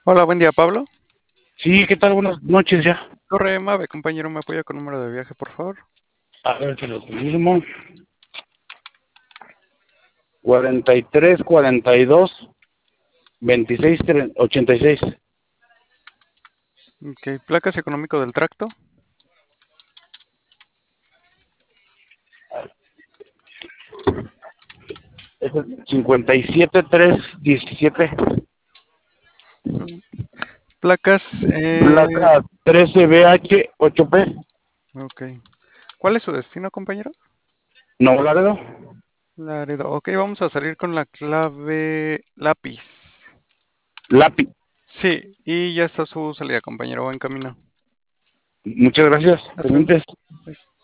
Hola, buen día, Pablo. Sí, ¿qué tal? Buenas noches ya. Corre Mave, compañero, ¿me apoya con número de viaje, por favor? A ver, te lo confirmo. 43, 42, 26, 86. Ok, placas económico del tracto. Es el 57, 3, 17. Mm, Placas, Placa 13BH 8P. ok. ¿Cuál es su destino, compañero? Nuevo Laredo. Laredo. Ok, vamos a salir con la clave lápiz. Lápiz. Sí, y ya está su salida, compañero. Buen camino. Muchas gracias. Hasta luego. Pendientes. Bye.